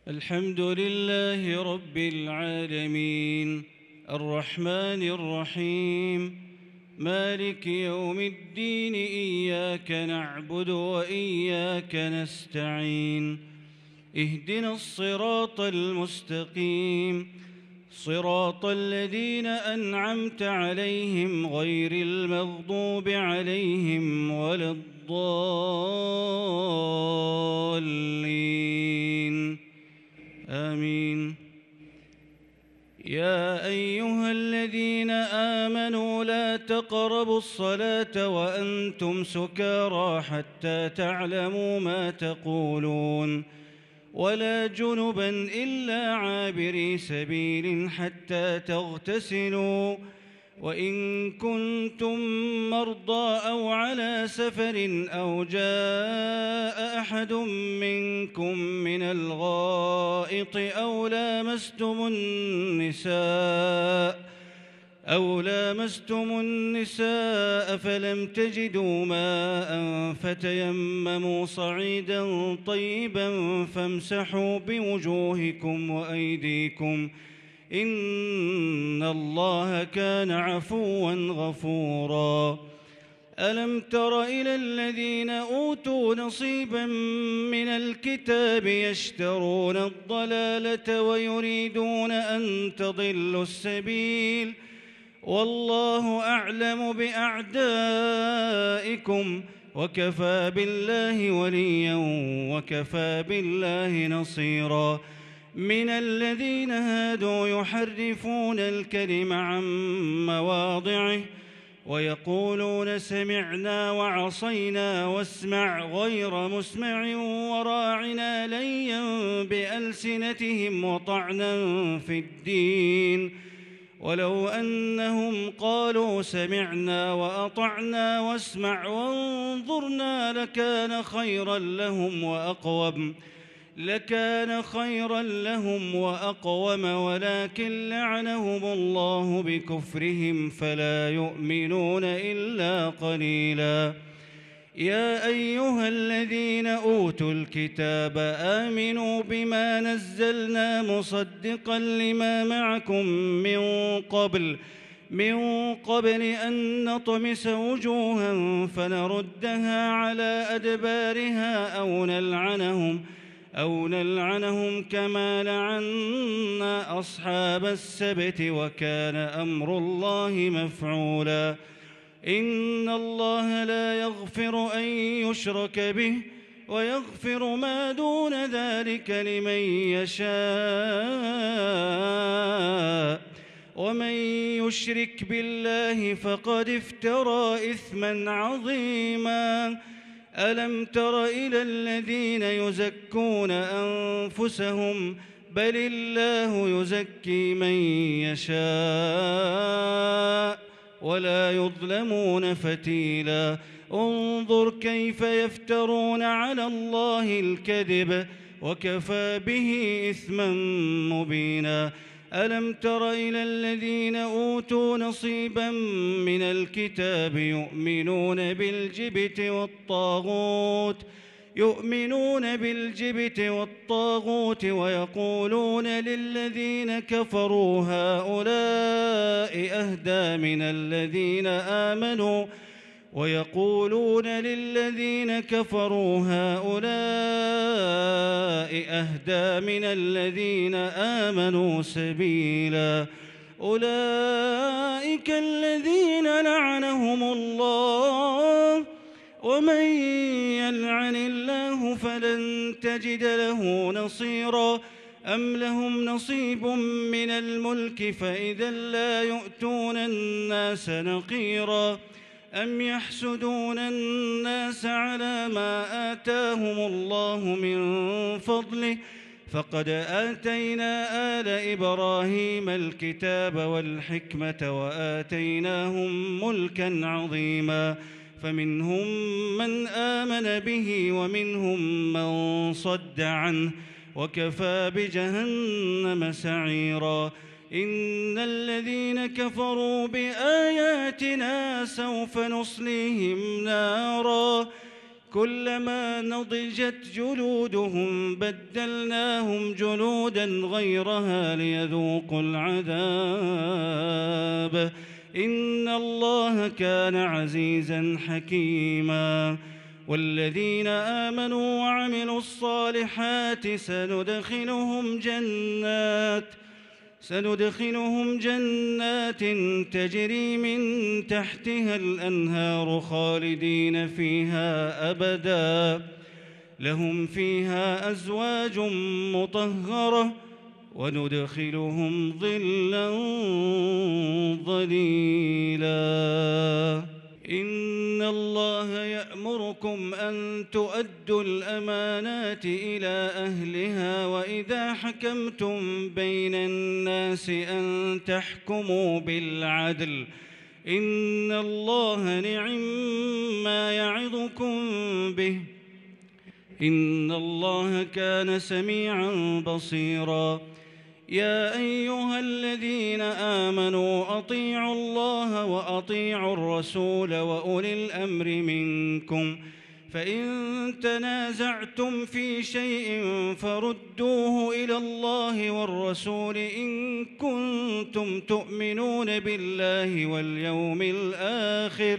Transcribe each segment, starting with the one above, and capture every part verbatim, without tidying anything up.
الحمد لله رب العالمين الرحمن الرحيم مالك يوم الدين إياك نعبد وإياك نستعين اهدنا الصراط المستقيم صراط الذين أنعمت عليهم غير المغضوب عليهم ولا الضالين آمين. يا أيها الذين آمنوا لا تقربوا الصلاة وأنتم سكارى حتى تعلموا ما تقولون ولا جنبا إلا عابري سبيل حتى تغتسلوا وإن كنتم مرضى أو على سفر أو جاء أحد منكم من الغائط أو لامستم النساء أو لامستم النساء فلم تجدوا ماء فتيمموا صعيدا طيبا فامسحوا بوجوهكم وأيديكم إن الله كان عفوا غفورا. ألم تر إلى الذين أوتوا نصيبا من الكتاب يشترون الضلالة ويريدون أن تضلوا السبيل والله أعلم بأعدائكم وكفى بالله وليا وكفى بالله نصيرا. من الذين هادوا يحرفون الكلم عن مواضعه ويقولون سمعنا وعصينا واسمع غير مسمع وراعنا ليا بألسنتهم وطعنا في الدين ولو أنهم قالوا سمعنا وأطعنا واسمع وانظرنا لكان خيرا لهم وأقوم لكان خيرا لهم وأقوم ولكن لعنهم الله بكفرهم فلا يؤمنون إلا قليلا. يا أيها الذين أوتوا الكتاب آمنوا بما نزلنا مصدقا لما معكم من قبل من قبل أن نطمس وجوها فنردها على أدبارها أو نلعنهم أو نلعنهم كما لعنا أصحاب السبت وكان أمر الله مفعولا. إن الله لا يغفر أن يشرك به ويغفر ما دون ذلك لمن يشاء ومن يشرك بالله فقد افترى إثما عظيما. ألم تر إلى الذين يزكون أنفسهم بل الله يزكي من يشاء ولا يظلمون فتيلا. انظر كيف يفترون على الله الكذب وكفى به إثما مبينا. ألم تر إلى الذين أوتوا نصيبا من الكتاب يؤمنون بالجبت والطاغوت يؤمنون بالجبت والطاغوت ويقولون للذين كفروا هؤلاء أهدى من الذين آمنوا ويقولون للذين كفروا هؤلاء أهدى من الذين آمنوا سبيلا. أولئك الذين لعنهم الله ومن يلعن الله فلن تجد له نصيرا. أم لهم نصيب من الملك فإذا لا يؤتون الناس نقيرا. أم يحسدون الناس على ما آتاهم الله من فضله فقد آتينا آل إبراهيم الكتاب والحكمة وآتيناهم ملكا عظيما. فمنهم من آمن به ومنهم من صد عنه وكفى بجهنم سعيرا. إن الذين كفروا بآياتنا سوف نصليهم نارا كلما نضجت جلودهم بدلناهم جلودا غيرها ليذوقوا العذاب إن الله كان عزيزا حكيما والذين آمنوا وعملوا الصالحات سندخلهم جنات سندخلهم جنات تجري من تحتها الأنهار خالدين فيها أبدا لهم فيها أزواج مطهرة وندخلهم ظلا ظليلا إن الله يأمركم أن تؤدوا الأمانات إلى أهلها وإذا حكمتم بين الناس أن تحكموا بالعدل إن الله نعم ما يعظكم به إن الله كان سميعا بصيرا يا أيها الذين آمنوا أطيعوا الله وأطيعوا الرسول وأولي الأمر منكم فإن تنازعتم في شيء فردوه إلى الله والرسول إن كنتم تؤمنون بالله واليوم الآخر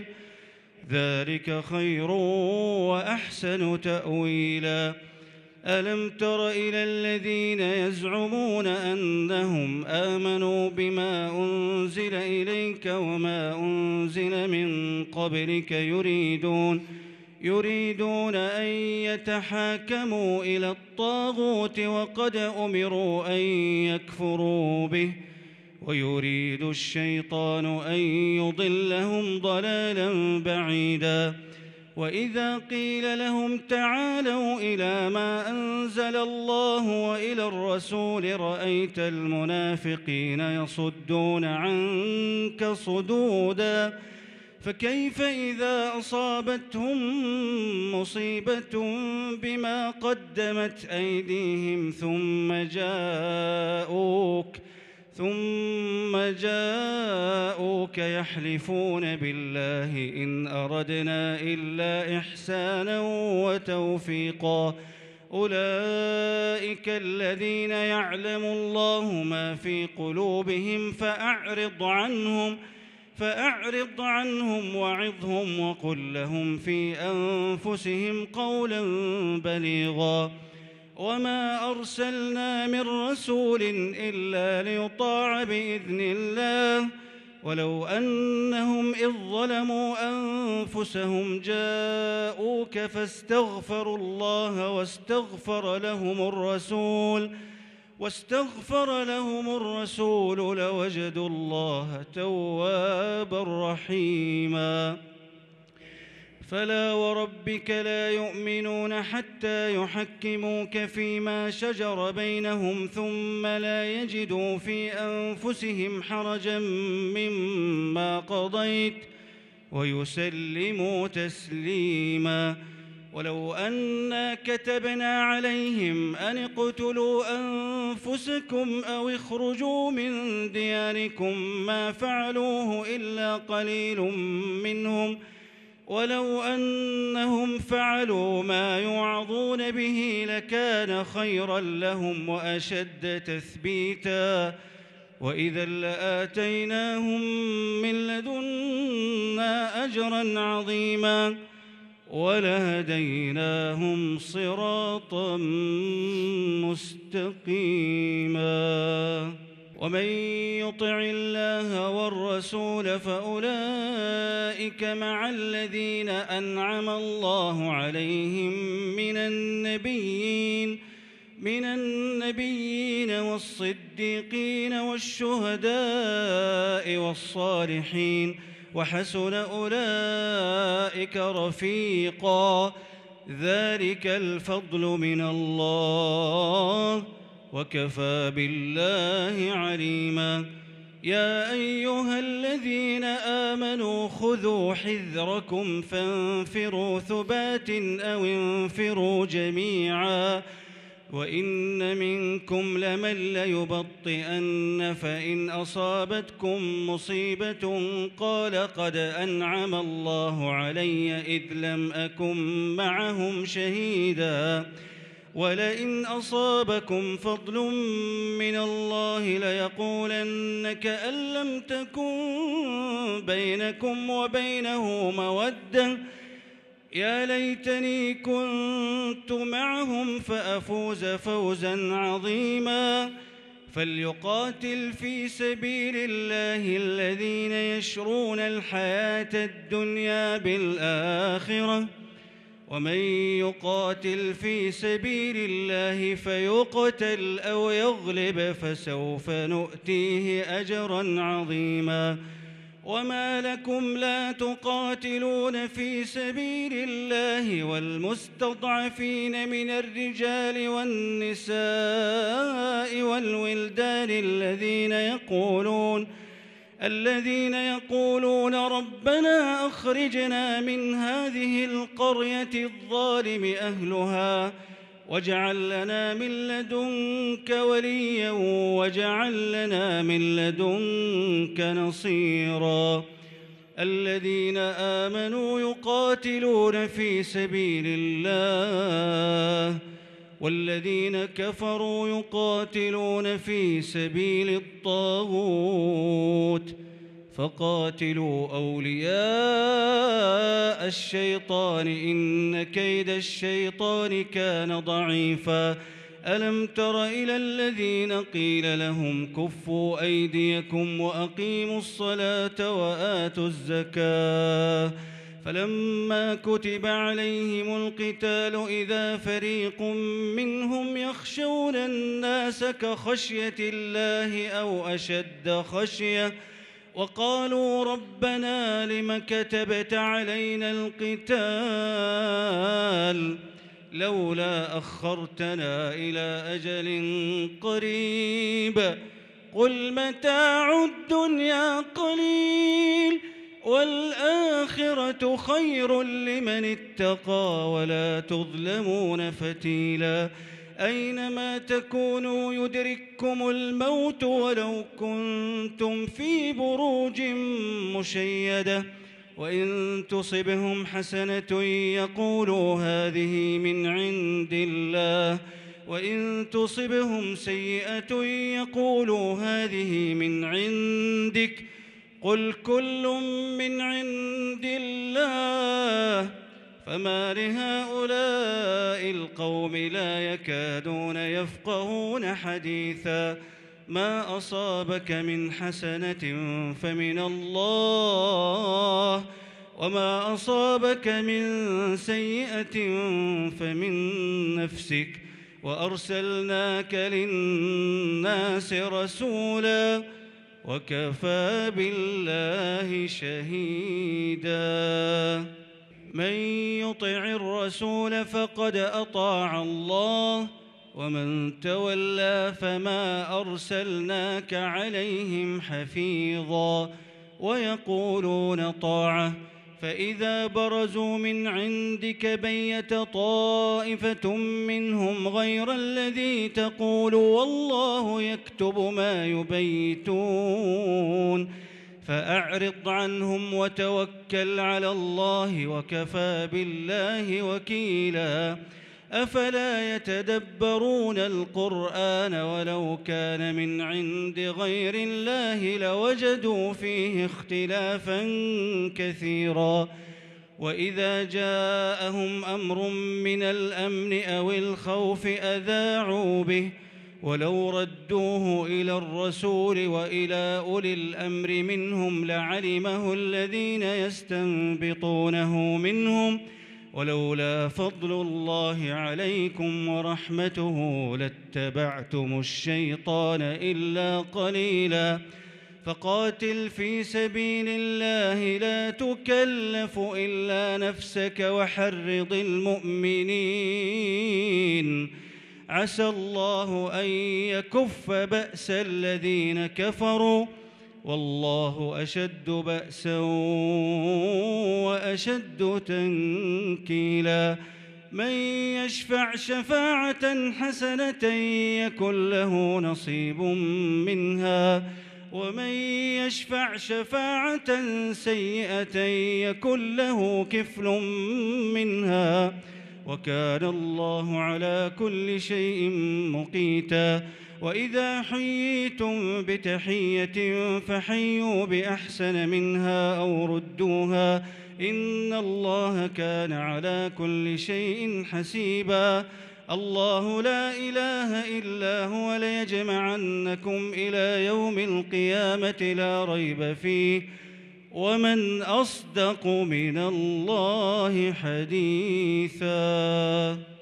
ذلك خير وأحسن تأويلا ألم تر إلى الذين يزعمون أنهم آمنوا بما أنزل إليك وما أنزل من قبلك يريدون يريدون أن يتحاكموا إلى الطاغوت وقد أمروا أن يكفروا به ويريد الشيطان أن يضلهم ضلالا بعيدا وإذا قيل لهم تعالوا إلى ما أنزل الله وإلى الرسول رأيت المنافقين يصدون عنك صدودا فكيف إذا أصابتهم مصيبة بما قدمت أيديهم ثم جاءوك ثم جاءوك يحلفون بالله إن أردنا إلا إحسانا وتوفيقا أولئك الذين يعلم الله ما في قلوبهم فأعرض عنهم فأعرض عنهم وعظهم وقل لهم في أنفسهم قولا بليغا وما أرسلنا من رسول إلا ليطاع بإذن الله ولو أنهم إذ ظلموا أنفسهم جاءوك فاستغفروا الله واستغفر لهم الرسول واستغفر لهم الرسول لوجدوا الله توابا رحيما فلا وربك لا يؤمنون حتى يحكموك فيما شجر بينهم ثم لا يجدوا في أنفسهم حرجا مما قضيت ويسلموا تسليما ولو أنا كتبنا عليهم أن اقتلوا أنفسكم أو اخرجوا من دياركم ما فعلوه إلا قليل منهم ولو أنهم فعلوا ما يوعظون به لكان خيرا لهم وأشد تثبيتا وإذا لآتيناهم من لدنا أجرا عظيما ولهديناهم صراطا مستقيما ومن يطع الله والرسول فأولئك مع الذين أنعم الله عليهم من النبيين من النبيين والصديقين والشهداء والصالحين وحسن أولئك رفيقا ذلك الفضل من الله وكفى بالله عليما يا أيها الذين آمنوا خذوا حذركم فانفروا ثبات أو انفروا جميعا وإن منكم لمن ليبطئن فإن أصابتكم مصيبة قال قد أنعم الله علي إذ لم أكن معهم شهيدا ولئن أصابكم فضل من الله ليقولن كأن لم تكن بينكم وبينه مودة يا ليتني كنت معهم فأفوز فوزا عظيما فليقاتل في سبيل الله الذين يشرون الحياة الدنيا بالآخرة ومن يقاتل في سبيل الله فيقتل أو يغلب فسوف نؤتيه أجرا عظيما وما لكم لا تقاتلون في سبيل الله والمستضعفين من الرجال والنساء والولدان الذين يقولون الذين يقولون ربنا أخرجنا من هذه القرية الظالم أهلها واجعل لنا من لدنك وليا واجعل لنا من لدنك نصيرا الذين آمنوا يقاتلون في سبيل الله والذين كفروا يقاتلون في سبيل الطاغوت فقاتلوا أولياء الشيطان إن كيد الشيطان كان ضعيفا ألم تر إلى الذين قيل لهم كفوا أيديكم وأقيموا الصلاة وآتوا الزكاة فلما كتب عليهم القتال إذا فريق منهم يخشون الناس كخشية الله أو أشد خشية وقالوا ربنا لم كتبت علينا القتال لولا أخرتنا إلى أجل قريب قل متاع الدنيا قليل والآخرة خير لمن اتقى ولا تظلمون فتيلا أينما تكونوا يدرككم الموت ولو كنتم في بروج مشيدة وإن تصبهم حسنة يقولوا هذه من عند الله وإن تصبهم سيئة يقولوا هذه من عندك قل كل من عند الله فما لهؤلاء القوم لا يكادون يفقهون حديثا ما أصابك من حسنة فمن الله وما أصابك من سيئة فمن نفسك وأرسلناك للناس رسولا وكفى بالله شهيدا من يطع الرسول فقد أطاع الله ومن تولى فما أرسلناك عليهم حفيظا ويقولون طاعة فإذا برزوا من عندك بيت طائفة منهم غير الذي تقول والله يكتب ما يبيتون فأعرض عنهم وتوكل على الله وكفى بالله وكيلا أفلا يتدبرون القرآن ولو كان من عند غير الله لوجدوا فيه اختلافا كثيرا وإذا جاءهم أمر من الأمن أو الخوف أذاعوا به ولو ردوه إلى الرسول وإلى أولي الأمر منهم لعلمه الذين يستنبطونه منهم ولولا فضل الله عليكم ورحمته لاتبعتم الشيطان إلا قليلا فقاتل في سبيل الله لا تكلف إلا نفسك وحرض المؤمنين عسى الله أن يكف بأس الذين كفروا والله أشد بأسا وأشد تنكيلا من يشفع شفاعة حسنة يكن له نصيب منها ومن يشفع شفاعة سيئة يكن له كفل منها وكان الله على كل شيء مقيتا. وإذا حييتم بتحية فحيوا بأحسن منها أو ردوها إن الله كان على كل شيء حسيبا. الله لا إله إلا هو ليجمعنكم إلى يوم القيامة لا ريب فيه ومن أصدق من الله حديثا.